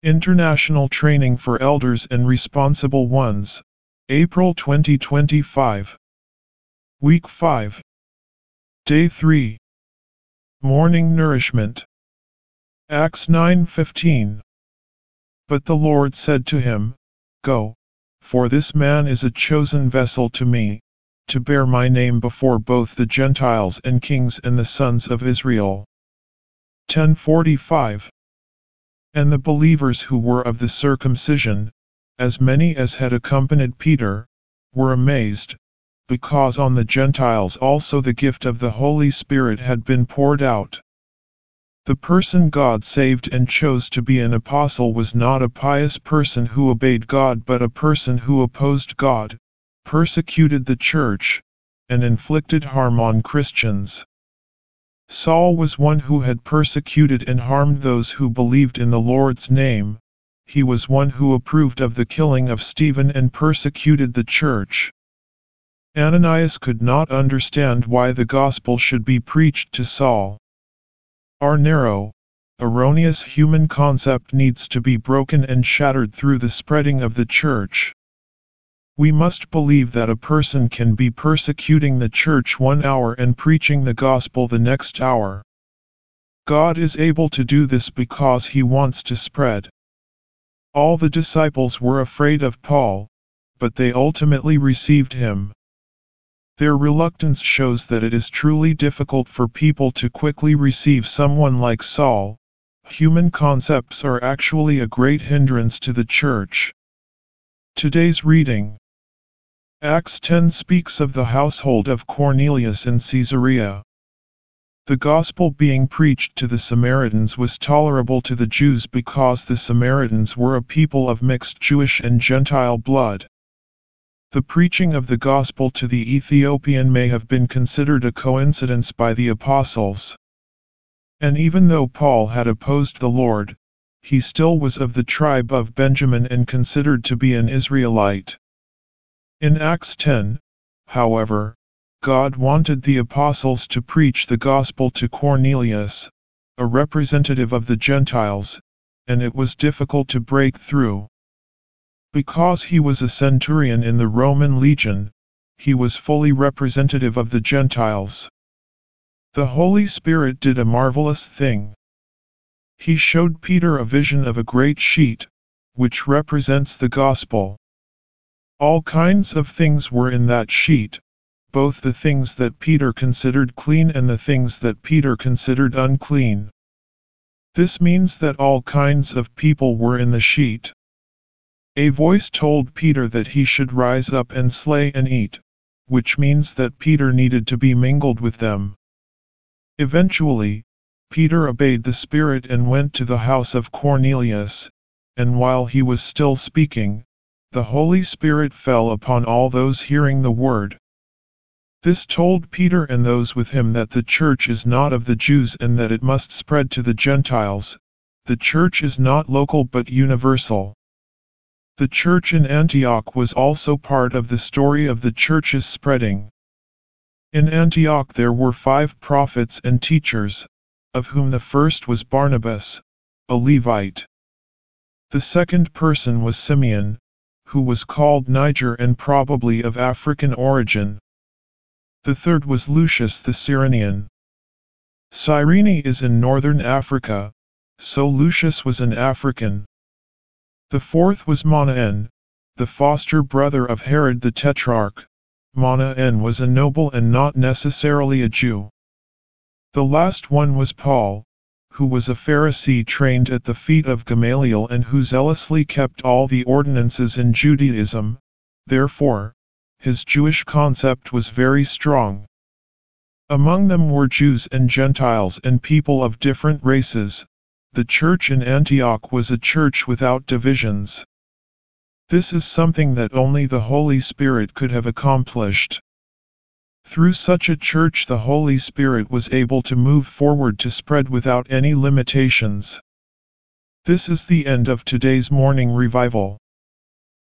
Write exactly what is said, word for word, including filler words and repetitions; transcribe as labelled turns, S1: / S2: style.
S1: International Training for Elders and Responsible Ones, April twenty twenty-five. Week five. Day three. Morning Nourishment. Acts nine fifteen. But the Lord said to him, Go, for this man is a chosen vessel to me, to bear my name before both the Gentiles and kings and the sons of Israel. ten forty-five. And the believers who were of the circumcision, as many as had accompanied Peter, were amazed, because on the Gentiles also the gift of the Holy Spirit had been poured out. The person God saved and chose to be an apostle was not a pious person who obeyed God, but a person who opposed God, persecuted the church, and inflicted harm on Christians. Saul was one who had persecuted and harmed those who believed in the Lord's name. He was one who approved of the killing of Stephen and persecuted the church. Ananias could not understand why the gospel should be preached to Saul. Our narrow, erroneous human concept needs to be broken and shattered through the spreading of the church. We must believe that a person can be persecuting the church one hour and preaching the gospel the next hour. God is able to do this because He wants to spread. All the disciples were afraid of Paul, but they ultimately received him. Their reluctance shows that it is truly difficult for people to quickly receive someone like Saul. Human concepts are actually a great hindrance to the church. Today's reading. Acts ten speaks of the household of Cornelius in Caesarea. The gospel being preached to the Samaritans was tolerable to the Jews because the Samaritans were a people of mixed Jewish and Gentile blood. The preaching of the gospel to the Ethiopian may have been considered a coincidence by the apostles. And even though Paul had opposed the Lord, he still was of the tribe of Benjamin and considered to be an Israelite. In Acts ten, however, God wanted the apostles to preach the gospel to Cornelius, a representative of the Gentiles, and it was difficult to break through. Because he was a centurion in the Roman legion, he was fully representative of the Gentiles. The Holy Spirit did a marvelous thing. He showed Peter a vision of a great sheet, which represents the gospel. All kinds of things were in that sheet, both the things that Peter considered clean and the things that Peter considered unclean. This means that all kinds of people were in the sheet. A voice told Peter that he should rise up and slay and eat, which means that Peter needed to be mingled with them. Eventually, Peter obeyed the Spirit and went to the house of Cornelius, and while he was still speaking, the Holy Spirit fell upon all those hearing the word. This told Peter and those with him that the church is not of the Jews and that it must spread to the Gentiles. The church is not local but universal. The church in Antioch was also part of the story of the church's spreading. In Antioch there were five prophets and teachers, of whom the first was Barnabas, a Levite. The second person was Simeon, who was called Niger and probably of African origin. The third was Lucius the Cyrenian. Cyrene is in northern Africa, so Lucius was an African. The fourth was Manaen, the foster brother of Herod the Tetrarch. Manaen was a noble and not necessarily a Jew. The last one was Paul, who was a Pharisee trained at the feet of Gamaliel and who zealously kept all the ordinances in Judaism. Therefore, his Jewish concept was very strong. Among them were Jews and Gentiles and people of different races. The church in Antioch was a church without divisions. This is something that only the Holy Spirit could have accomplished. Through such a church the Holy Spirit was able to move forward to spread without any limitations. This is the end of today's morning revival.